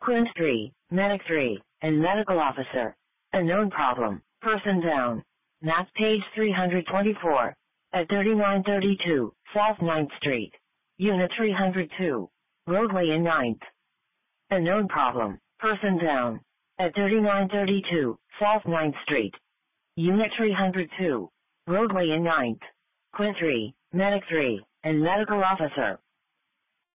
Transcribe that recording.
Quint 3, Medic 3, and Medical Officer. A known problem. Person down. Map page 324. At 3932, South 9th Street. Unit 302. Roadway in 9th. A known problem. Person down. At 3932, South 9th Street. Unit 302. Roadway in 9th. Quint 3, Medic 3, and Medical Officer.